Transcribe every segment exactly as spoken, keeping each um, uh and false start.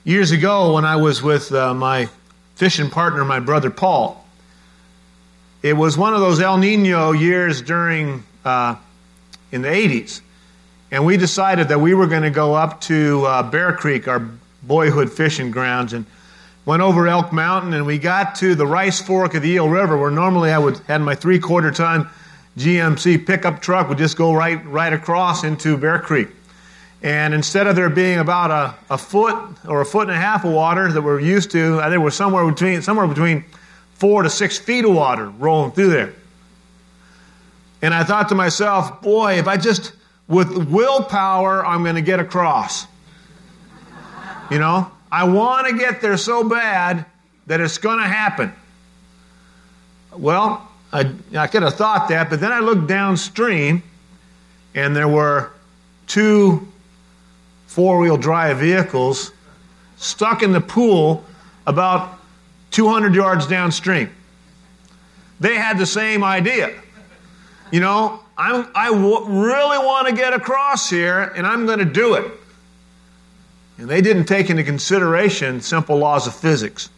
Years ago, when I was with uh, my fishing partner, my brother Paul, it was one of those El Nino years during uh, in the eighties, and we decided that we were going to go up to uh, Bear Creek, our boyhood fishing grounds, and went over Elk Mountain, and we got to the Rice Fork of the Eel River, where normally I would had my three-quarter ton G M C pickup truck would just go right right across into Bear Creek. And instead of there being about a, a foot or a foot and a half of water that we're used to, I think we're somewhere between somewhere between four to six feet of water rolling through there. And I thought to myself, boy, if I just, with willpower, I'm going to get across. You know, I want to get there so bad that it's going to happen. Well, I, I could have thought that, but then I looked downstream, and there were two four-wheel drive vehicles stuck in the pool about two hundred yards downstream. They had the same idea. You know, I'm, I w- really want to get across here, and I'm going to do it. And they didn't take into consideration simple laws of physics.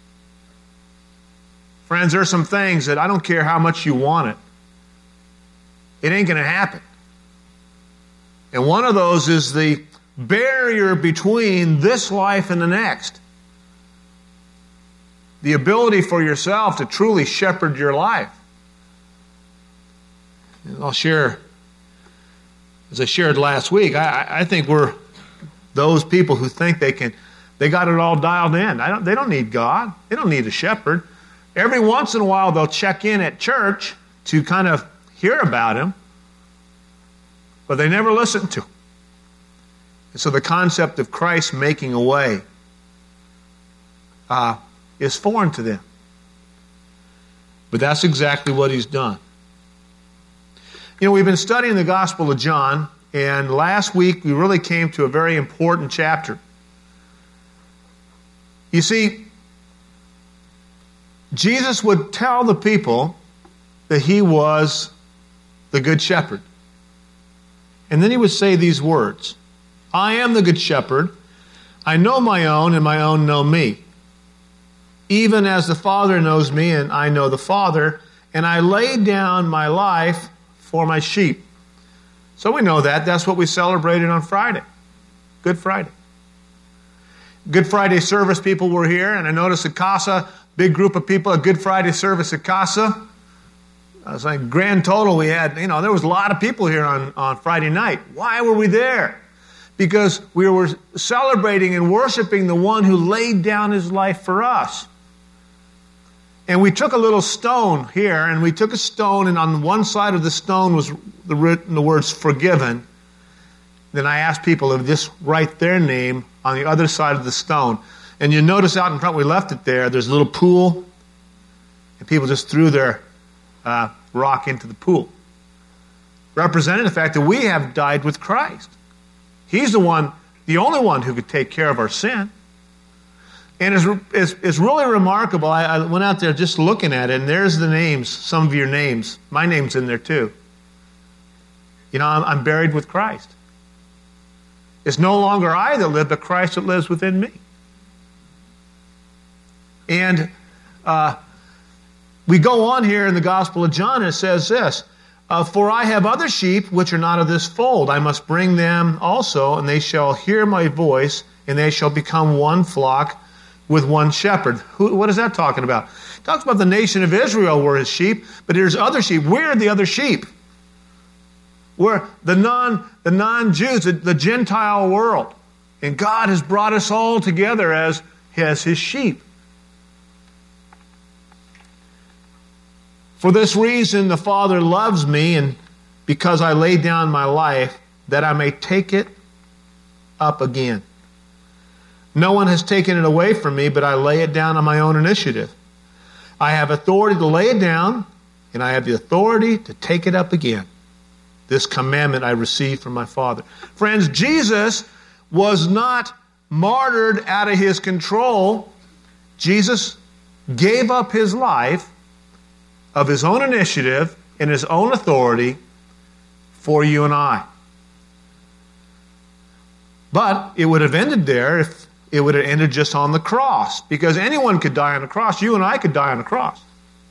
Friends, there are some things that I don't care how much you want it, it ain't going to happen. And one of those is the barrier between this life and the next. The ability for yourself to truly shepherd your life. And I'll share, as I shared last week, I, I think we're those people who think they can, they got it all dialed in. I don't, they don't need God. They don't need a shepherd. Every once in a while they'll check in at church to kind of hear about Him, but they never listen to Him. And so the concept of Christ making a way uh, is foreign to them. But that's exactly what He's done. You know, we've been studying the Gospel of John, and last week we really came to a very important chapter. You see, Jesus would tell the people that He was the Good Shepherd. And then He would say these words, I am the Good Shepherd. I know my own, and my own know me. Even as the Father knows me, and I know the Father, and I lay down my life for my sheep. So we know that. That's what we celebrated on Friday. Good Friday. Good Friday service people were here, and I noticed at Casa, big group of people, a Good Friday service at Casa. I was like, grand total we had, you know, there was a lot of people here on, on Friday night. Why were we there? Because we were celebrating and worshiping the one who laid down His life for us. And we took a little stone here, and we took a stone, and on one side of the stone was the written the words forgiven. Then I asked people to just write their name on the other side of the stone. And you notice out in front, we left it there, there's a little pool, and people just threw their uh, rock into the pool, representing the fact that we have died with Christ. He's the one, the only one who could take care of our sin. And it's, it's, it's really remarkable. I, I went out there just looking at it, and there's the names, some of your names. My name's in there too. You know, I'm, I'm buried with Christ. It's no longer I that live, but Christ that lives within me. And uh, we go on here in the Gospel of John, and it says this, Uh, for I have other sheep which are not of this fold. I must bring them also, and they shall hear my voice, and they shall become one flock with one shepherd. Who, what is that talking about? It talks about the nation of Israel were His sheep, but there's other sheep. We're the other sheep. We're the non the non-Jews, the, the Gentile world. And God has brought us all together as, as His sheep. For this reason the Father loves me, and because I lay down my life, that I may take it up again. No one has taken it away from me, but I lay it down on my own initiative. I have authority to lay it down, and I have the authority to take it up again. This commandment I received from my Father. Friends, Jesus was not martyred out of His control. Jesus gave up His life of His own initiative and His own authority for you and I. But it would have ended there if it would have ended just on the cross, because anyone could die on the cross. You and I could die on the cross.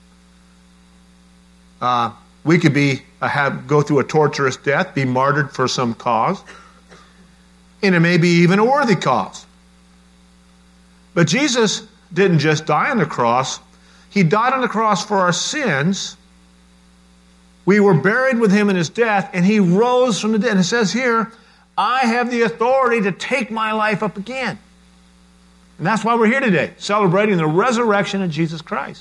Uh, we could be uh, have go through a torturous death, be martyred for some cause, and it may be even a worthy cause. But Jesus didn't just die on the cross. He died on the cross for our sins. We were buried with him in his death, and he rose from the dead. And it says here, I have the authority to take my life up again. And that's why we're here today, celebrating the resurrection of Jesus Christ.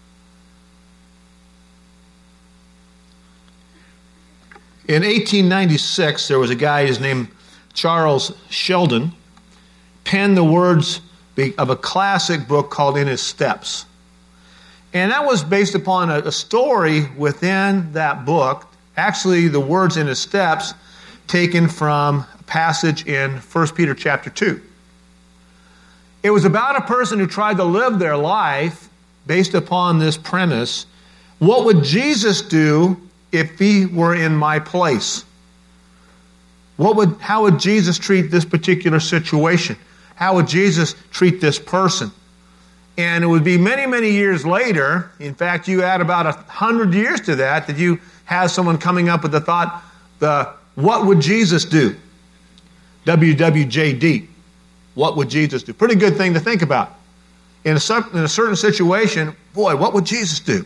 In eighteen ninety-six, there was a guy, his name Charles Sheldon, penned the words of a classic book called In His Steps. And that was based upon a, a story within that book, actually the words in His Steps, taken from a passage in First Peter chapter two. It was about a person who tried to live their life based upon this premise. What would Jesus do if he were in my place? What would, how would Jesus treat this particular situation? How would Jesus treat this person? And it would be many, many years later, in fact, you add about a hundred years to that, that you have someone coming up with the thought, the what would Jesus do? W W J D. What would Jesus do? Pretty good thing to think about. In a, in a certain situation, boy, what would Jesus do?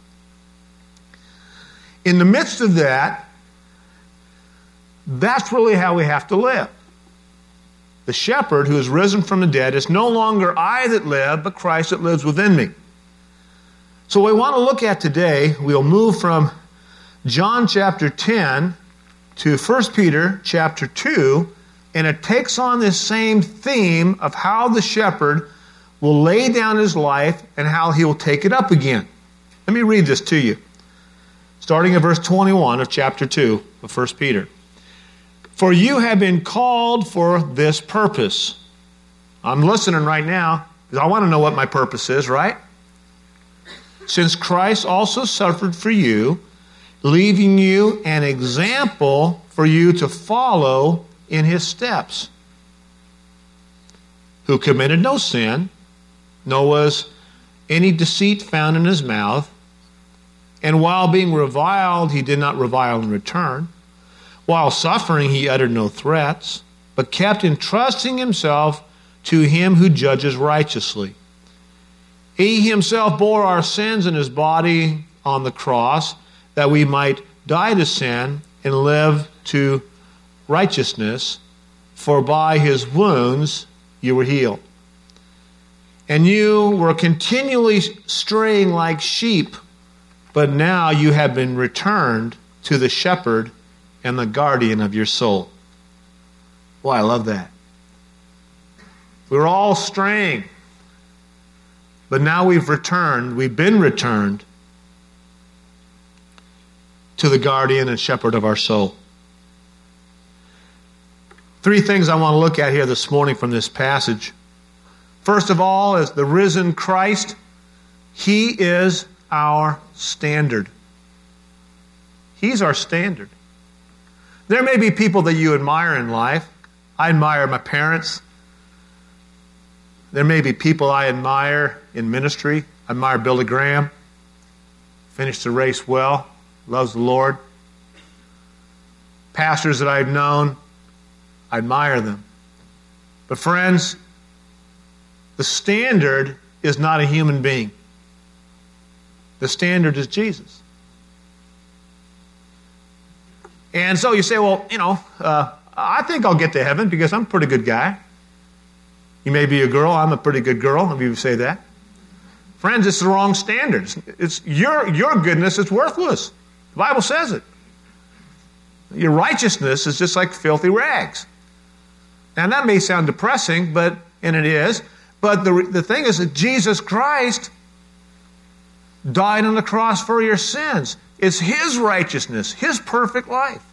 In the midst of that, that's really how we have to live. The shepherd who is risen from the dead, is no longer I that live, but Christ that lives within me. So what we want to look at today, we'll move from John chapter ten to First Peter chapter two, and it takes on this same theme of how the shepherd will lay down his life and how he will take it up again. Let me read this to you. Starting at verse twenty-one of chapter two of First Peter. For you have been called for this purpose. I'm listening right now because I want to know what my purpose is, right? Since Christ also suffered for you, leaving you an example for you to follow in his steps, who committed no sin, nor was any deceit found in his mouth, and while being reviled, he did not revile in return. While suffering, he uttered no threats, but kept entrusting himself to him who judges righteously. He himself bore our sins in his body on the cross, that we might die to sin and live to righteousness, for by his wounds you were healed. And you were continually straying like sheep, but now you have been returned to the shepherd and the guardian of your soul. Boy, I love that. We're all straying, but now we've returned, we've been returned to the guardian and shepherd of our soul. Three things I want to look at here this morning from this passage. First of all, is the risen Christ. He is our standard. He's our standard. There may be people that you admire in life. I admire my parents. There may be people I admire in ministry. I admire Billy Graham. Finished the race well. Loves the Lord. Pastors that I've known, I admire them. But friends, the standard is not a human being. The standard is Jesus. And so you say, well, you know, uh, I think I'll get to heaven because I'm a pretty good guy. You may be a girl, I'm a pretty good girl, if you say that. Friends, it's the wrong standards. It's your, your goodness is worthless. The Bible says it. Your righteousness is just like filthy rags. Now that may sound depressing, but and it is. But the, the thing is that Jesus Christ died on the cross for your sins. It's his righteousness, his perfect life.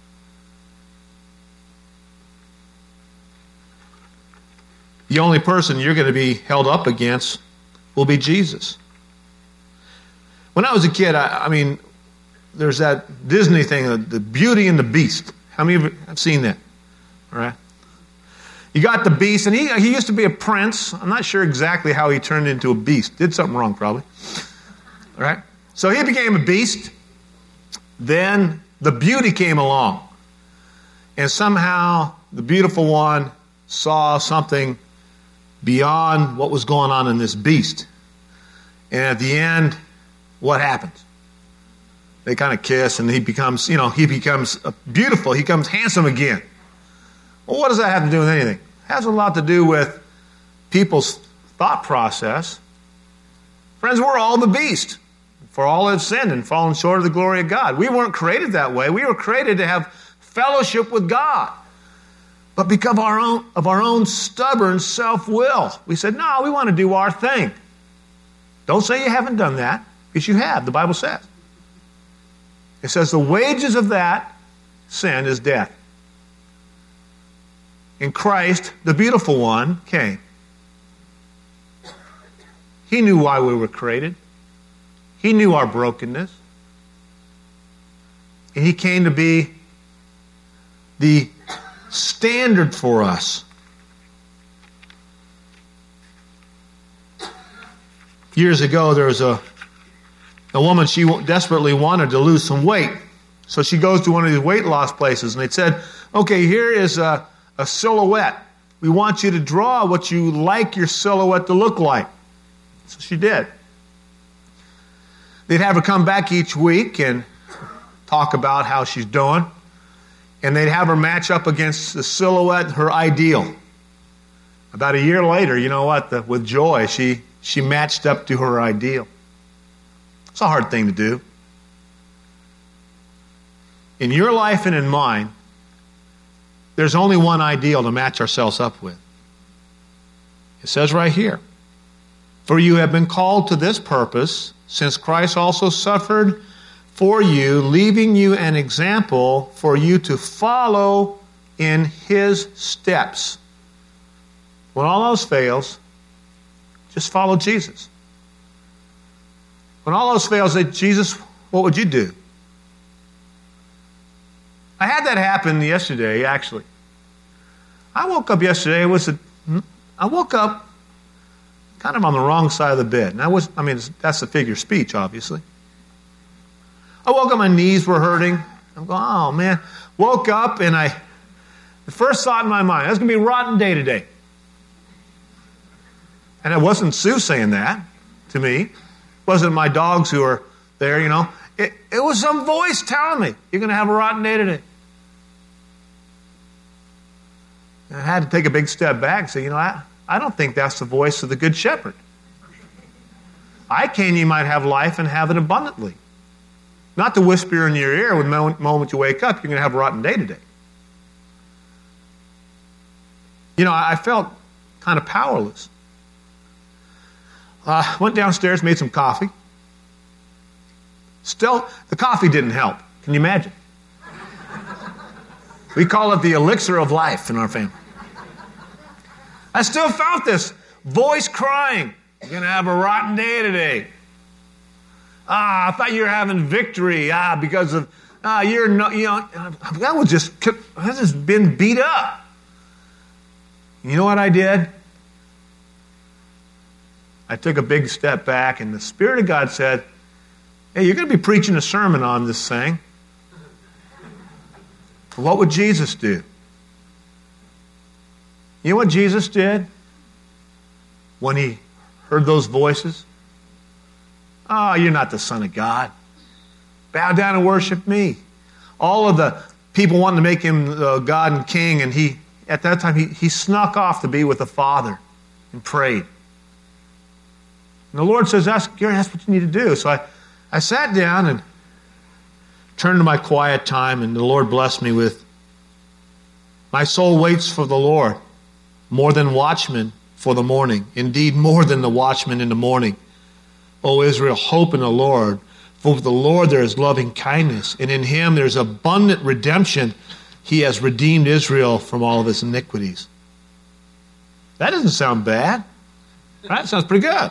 The only person you're going to be held up against will be Jesus. When I was a kid, I, I mean, there's that Disney thing, the Beauty and the Beast. How many of you have seen that? All right. You got the beast, and he, he used to be a prince. I'm not sure exactly how he turned into a beast. Did something wrong, probably. All right? So he became a beast. Then the beauty came along. And somehow the beautiful one saw something beyond what was going on in this beast. And at the end, what happens? They kind of kiss, and he becomes, you know, he becomes beautiful. He becomes handsome again. Well, what does that have to do with anything? It has a lot to do with people's thought process. Friends, we're all the beast. For all have sinned and fallen short of the glory of God. We weren't created that way. We were created to have fellowship with God. But because of our own, of our own stubborn self-will, we said, no, we want to do our thing. Don't say you haven't done that, because you have, the Bible says. It says the wages of that sin is death. In Christ, the beautiful one came. He knew why we were created. He knew our brokenness. And he came to be the standard for us. Years ago, there was a, a woman, she desperately wanted to lose some weight. So she goes to one of these weight loss places, and they said, okay, here is a, a silhouette. We want you to draw what you like your silhouette to look like. So she did. They'd have her come back each week and talk about how she's doing. And they'd have her match up against the silhouette, her ideal. About a year later, you know what? The, with joy, she, she matched up to her ideal. It's a hard thing to do. In your life and in mine, there's only one ideal to match ourselves up with. It says right here, for you have been called to this purpose, since Christ also suffered for you, leaving you an example for you to follow in his steps. When all else fails, just follow Jesus. When all else fails, say, Jesus, what would you do? I had that happen yesterday, actually. I woke up yesterday, it was a, I woke up kind of on the wrong side of the bed. And I was, I mean, that's a figure of speech, obviously. I woke up, my knees were hurting. I'm going, oh man. Woke up and I, the first thought in my mind, that's going to be a rotten day today. And it wasn't Sue saying that to me. It wasn't my dogs who are there, you know. It, it was some voice telling me, you're going to have a rotten day today. And I had to take a big step back and say, you know, I, I don't think that's the voice of the Good Shepherd. I came you might have life and have it abundantly. Not to whisper in your ear when the moment you wake up, you're going to have a rotten day today. You know, I felt kind of powerless. I uh, went downstairs, made some coffee. Still, the coffee didn't help. Can you imagine? We call it the elixir of life in our family. I still felt this voice crying, you're going to have a rotten day today. Ah, I thought you were having victory. Ah, because of, ah, you're no, you know, that was just, I just been beat up. You know what I did? I took a big step back, and the Spirit of God said, hey, you're going to be preaching a sermon on this thing. What would Jesus do? You know what Jesus did when he heard those voices? Oh, you're not the Son of God. Bow down and worship me. All of the people wanted to make him uh, God and King, and he, at that time, he, he snuck off to be with the Father and prayed. And the Lord says, that's, Gary, that's what you need to do. So I, I sat down and turned to my quiet time, and the Lord blessed me with, my soul waits for the Lord more than watchmen for the morning. Indeed, more than the watchmen in the morning. O Israel, hope in the Lord. For with the Lord there is loving kindness, and in him there is abundant redemption. He has redeemed Israel from all of its iniquities. That doesn't sound bad. That sounds pretty good.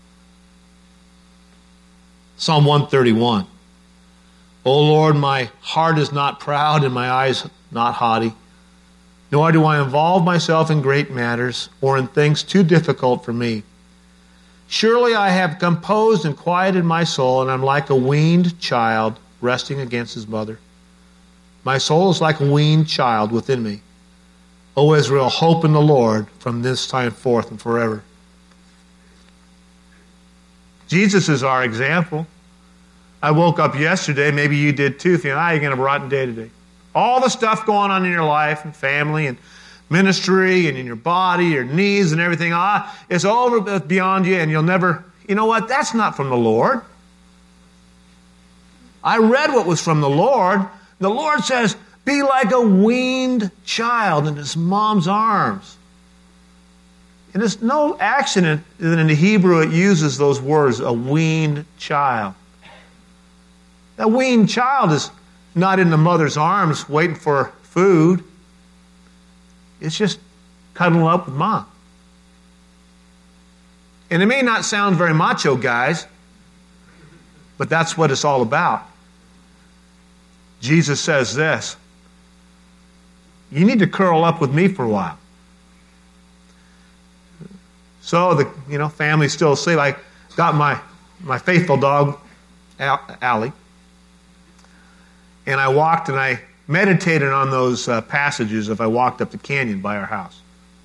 Psalm one thirty-one. O Lord, my heart is not proud and my eyes not haughty. nor do I involve myself in great matters or in things too difficult for me. Surely I have composed and quieted my soul, and I'm like a weaned child resting against his mother. My soul is like a weaned child within me. O Israel, hope in the Lord from this time forth and forever. Jesus is our example. I woke up yesterday, maybe you did too, thinking, ah, you're going to have a rotten day today. All the stuff going on in your life and family and ministry and in your body, your needs and everything, ah, it's all beyond you and you'll never, you know what, that's not from the Lord. I read what was from the Lord. The Lord says, be like a weaned child in his mom's arms. And it's no accident that in the Hebrew it uses those words, a weaned child. That weaned child is not in the mother's arms waiting for food. It's just cuddling up with mom. And it may not sound very macho, guys, but that's what it's all about. Jesus says this, you need to curl up with me for a while. So the you know family's still asleep. I got my, my faithful dog, Allie, and I walked and I meditated on those uh, passages if I walked up the canyon by our house.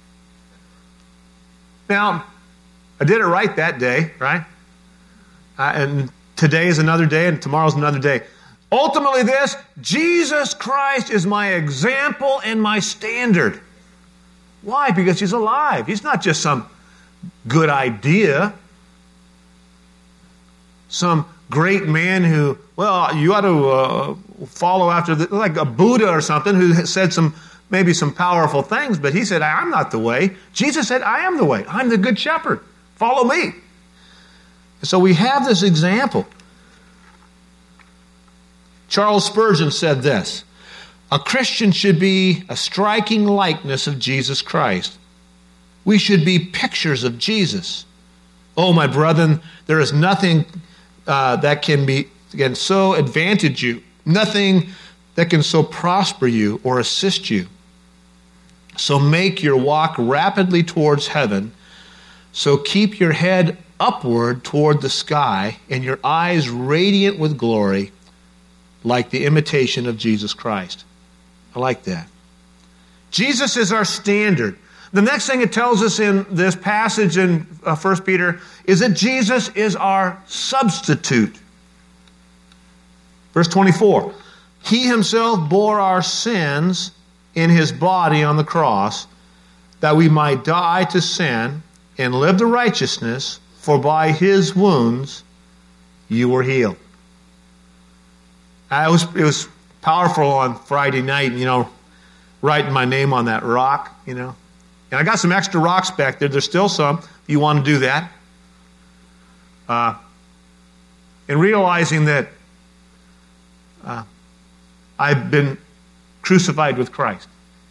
Now, I did it right that day, right? Uh, and today is another day and tomorrow's another day. Ultimately this, Jesus Christ is my example and my standard. Why? Because he's alive. He's not just some good idea. Some great man who, well, you ought to uh, follow after, the, like a Buddha or something who said some, maybe some powerful things, but he said, I'm not the way. Jesus said, I am the way. I'm the good shepherd. Follow me. So we have this example. Charles Spurgeon said this, a Christian should be a striking likeness of Jesus Christ. We should be pictures of Jesus. Oh, my brethren, there is nothing uh, that can be can so advantage you, nothing that can so prosper you or assist you. So make your walk rapidly towards heaven. So keep your head upward toward the sky and your eyes radiant with glory, like the imitation of Jesus Christ. I like that. Jesus is our standard. The next thing it tells us in this passage in uh, First Peter is that Jesus is our substitute. Verse twenty-four, he himself bore our sins in his body on the cross, that we might die to sin and live to righteousness, for by his wounds you were healed. Uh, it was, it was powerful on Friday night, you know, writing my name on that rock, you know. And I got some extra rocks back there. There's still some if you want to do that. Uh, and realizing that uh, I've been crucified with Christ.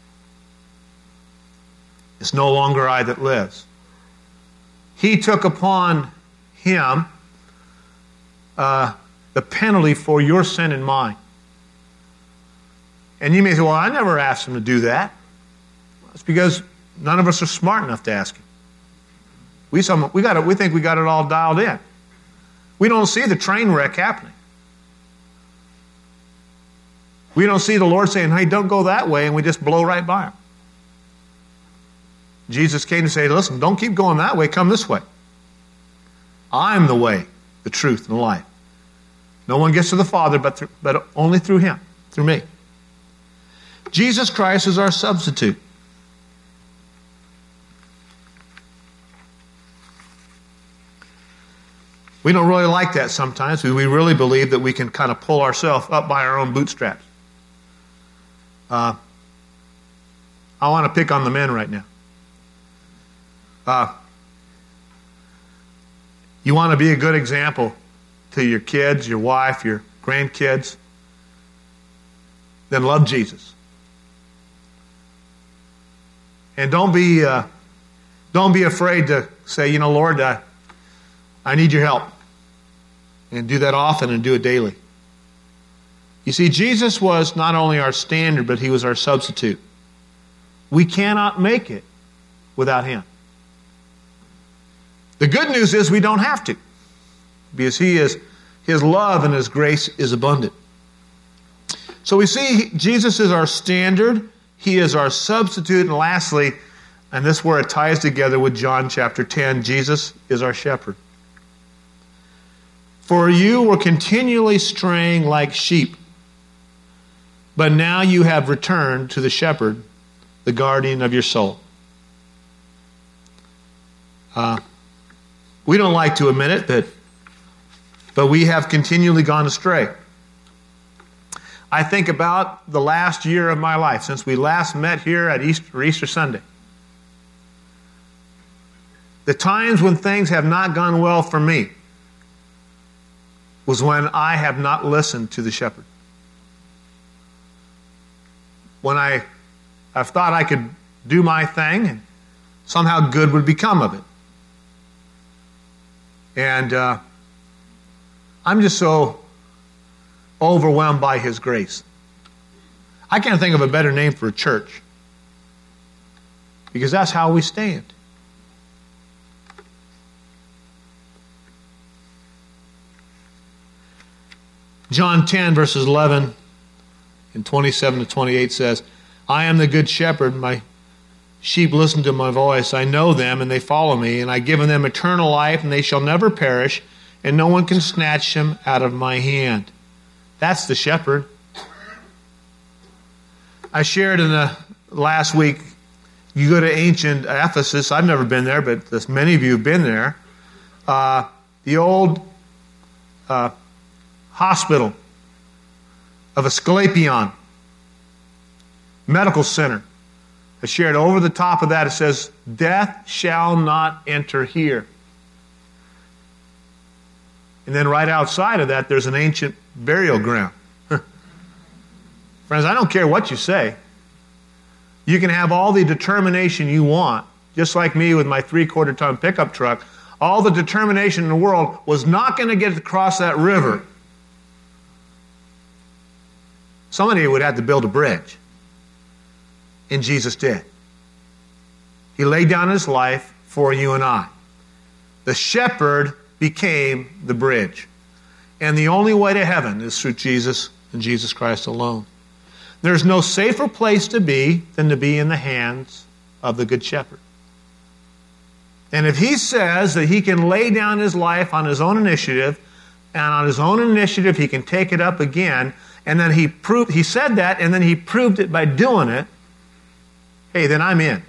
It's no longer I that lives. He took upon him uh, the penalty for your sin and mine. And you may say, well, I never asked him to do that. It's because none of us are smart enough to ask him. We, some, we, got it, we think we got it all dialed in. We don't see the train wreck happening. We don't see the Lord saying, hey, don't go that way, and we just blow right by him. Jesus came to say, listen, don't keep going that way, come this way. I'm the way, the truth, and the life. No one gets to the Father but, through, but only through him, through me. Jesus Christ is our substitute. We don't really like that sometimes. We really believe that we can kind of pull ourselves up by our own bootstraps. Uh, I want to pick on the men right now. Uh, you want to be a good example to your kids, your wife, your grandkids, then love Jesus. And don't be uh, don't be afraid to say, you know, Lord, uh, I need your help. And do that often and do it daily. You see, Jesus was not only our standard, but he was our substitute. We cannot make it without Him. The good news is we don't have to, because He is, His love and His grace is abundant. So we see Jesus is our standard. He is our substitute. And lastly, and this is where it ties together with John chapter ten, Jesus is our shepherd. For you were continually straying like sheep, but now you have returned to the shepherd, the guardian of your soul. Uh, we don't like to admit it, but, but we have continually gone astray. I think about the last year of my life, since we last met here at Easter, Easter Sunday. The times when things have not gone well for me was when I have not listened to the shepherd. When I, I've thought I could do my thing and somehow good would become of it. And uh, I'm just so overwhelmed by His grace. I can't think of a better name for a church, because that's how we stand. John ten, verses eleven and twenty-seven to twenty-eight says, I am the good shepherd. My sheep listen to my voice. I know them, and they follow me, and I give them eternal life, and they shall never perish, and no one can snatch them out of my hand. That's the shepherd. I shared in the last week, you go to ancient Ephesus. I've never been there, but many of you have been there. Uh, the old uh, hospital of Asclepion Medical Center. I shared over the top of that, it says, death shall not enter here. And then right outside of that, there's an ancient burial ground. Friends, I don't care what you say. You can have all the determination you want, just like me with my three-quarter ton pickup truck. All the determination in the world was not going to get across that river. Somebody would have to build a bridge. And Jesus did. He laid down His life for you and I. The shepherd became the bridge. And the only way to heaven is through Jesus and Jesus Christ alone. There's no safer place to be than to be in the hands of the Good Shepherd. And if He says that He can lay down His life on His own initiative, and on His own initiative He can take it up again, and then He proved, He said that, and then He proved it by doing it, hey, then I'm in.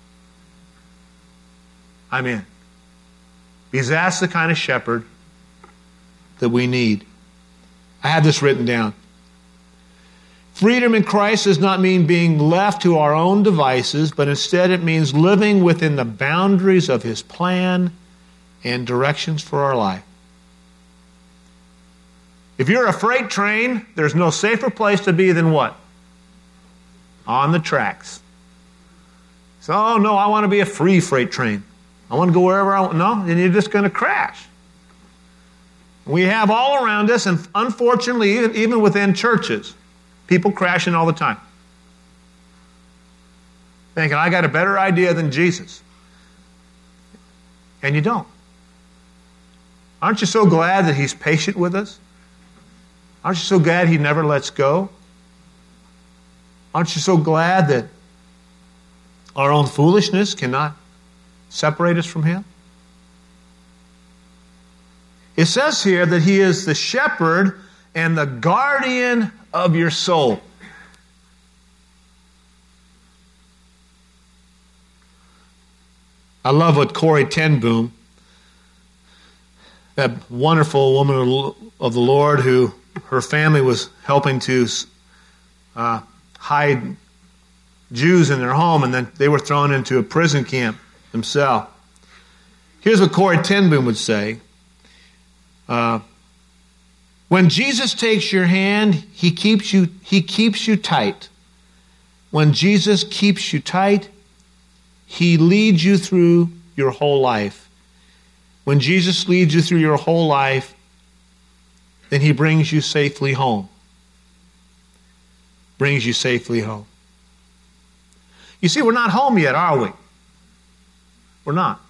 I'm in. Because that's the kind of shepherd that we need. I have this written down. Freedom in Christ does not mean being left to our own devices, but instead it means living within the boundaries of His plan and directions for our life. If you're a freight train, there's no safer place to be than what? On the tracks. So, oh no, I want to be a free freight train. I want to go wherever I want. No, then you're just going to crash. We have all around us, and unfortunately, even, even within churches, people crashing all the time. Thinking, I got a better idea than Jesus. And you don't. Aren't you so glad that He's patient with us? Aren't you so glad He never lets go? Aren't you so glad that our own foolishness cannot separate us from Him? It says here that He is the shepherd and the guardian of your soul. I love what Corrie ten Boom, that wonderful woman of the Lord who her family was helping to uh, hide Jews in their home, and then they were thrown into a prison camp themselves. Here's what Corrie ten Boom would say. Uh, when Jesus takes your hand, he keeps you, he keeps you tight. When Jesus keeps you tight, He leads you through your whole life. When Jesus leads you through your whole life, then He brings you safely home. Brings you safely home. You see, we're not home yet, are we? We're not.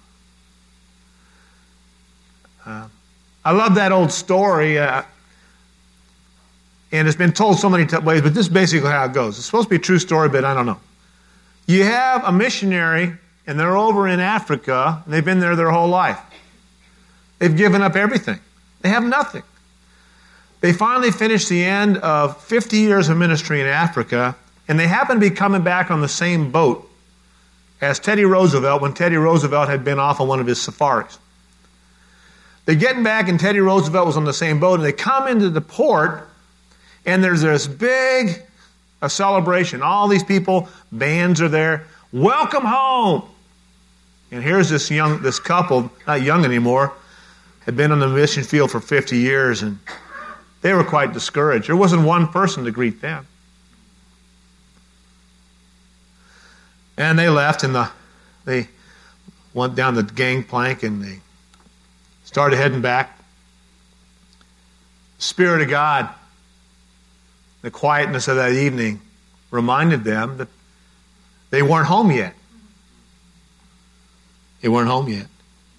Uh, I love that old story, uh, and it's been told so many t- ways, but this is basically how it goes. It's supposed to be a true story, but I don't know. You have a missionary, and they're over in Africa, and they've been there their whole life. They've given up everything. They have nothing. They finally finish the end of fifty years of ministry in Africa, and they happen to be coming back on the same boat as Teddy Roosevelt when Teddy Roosevelt had been off on one of his safaris. They're getting back, and Teddy Roosevelt was on the same boat, and they come into the port, and there's this big a celebration. All these people, bands are there. Welcome home! And here's this young, this couple, not young anymore, had been on the mission field for fifty years, and they were quite discouraged. There wasn't one person to greet them. And they left, and the, they went down the gangplank, and they started heading back. The Spirit of God, the quietness of that evening, reminded them that they weren't home yet. They weren't home yet.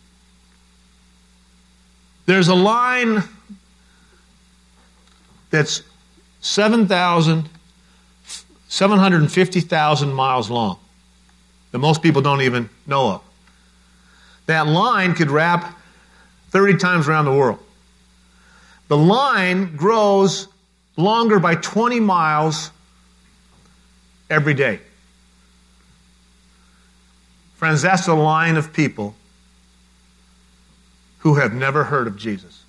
There's a line that's seven hundred fifty thousand miles long that most people don't even know of. That line could wrap thirty times around the world. The line grows longer by twenty miles every day. Friends, that's the line of people who have never heard of Jesus.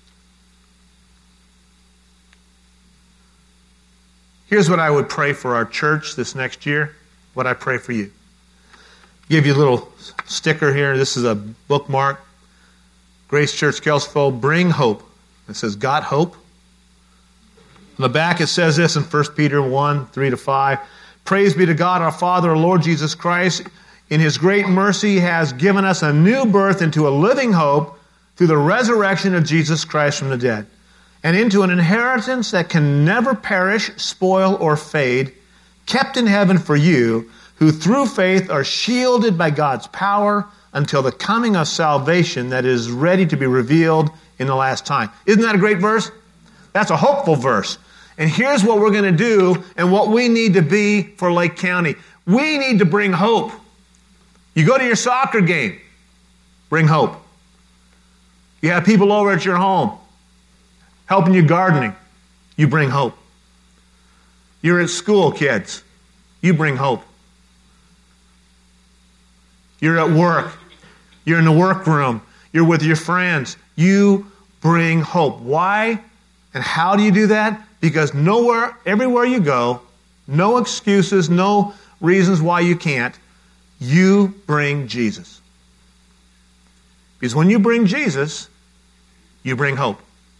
Here's what I would pray for our church this next year, what I pray for you. Give you a little sticker here. This is a bookmark. Grace Church Kelsville, bring hope. It says, got hope. On the back it says this in First Peter one, three to five. Praise be to God our Father, our Lord Jesus Christ. In His great mercy has given us a new birth into a living hope through the resurrection of Jesus Christ from the dead, and into an inheritance that can never perish, spoil, or fade, kept in heaven for you, who through faith are shielded by God's power until the coming of salvation that is ready to be revealed in the last time. Isn't that a great verse? That's a hopeful verse. And here's what we're going to do and what we need to be for Lake County. We need to bring hope. You go to your soccer game, bring hope. You have people over at your home helping you gardening, you bring hope. You're at school, kids, you bring hope. You're at work, you're in the workroom, you're with your friends, you bring hope. Why and how do you do that? Because nowhere, everywhere you go, no excuses, no reasons why you can't, you bring Jesus. Because when you bring Jesus, you bring hope.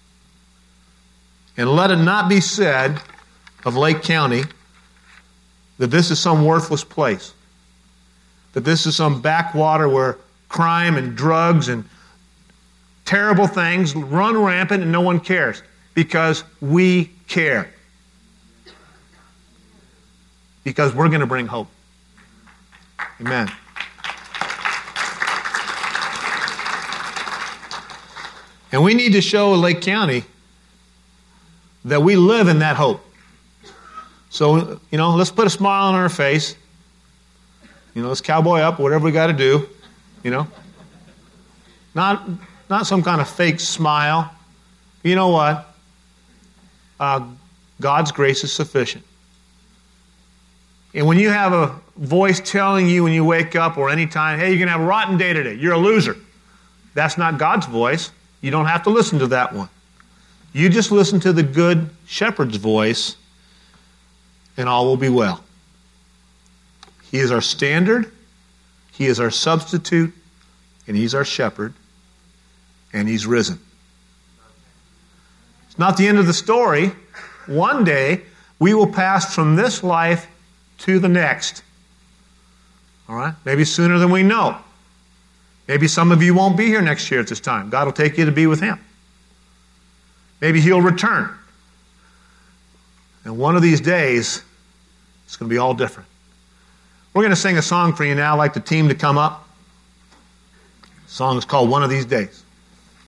And let it not be said of Lake County that this is some worthless place, that this is some backwater where crime and drugs and terrible things run rampant and no one cares, because we care. Because we're going to bring hope. Amen. And we need to show Lake County that we live in that hope. So, you know, let's put a smile on our face. You know, let's cowboy up, whatever we got to do. You know, not not some kind of fake smile. You know what? Uh, God's grace is sufficient. And when you have a voice telling you when you wake up or any time, hey, you're going to have a rotten day today, you're a loser. That's not God's voice. You don't have to listen to that one. You just listen to the good shepherd's voice, and all will be well. He is our standard, He is our substitute, and He's our shepherd, and He's risen. It's not the end of the story. One day, we will pass from this life to the next. All right? Maybe sooner than we know. Maybe some of you won't be here next year at this time. God will take you to be with Him. Maybe He'll return. And one of these days, it's going to be all different. We're going to sing a song for you now. I'd like the team to come up. The song is called One of These Days.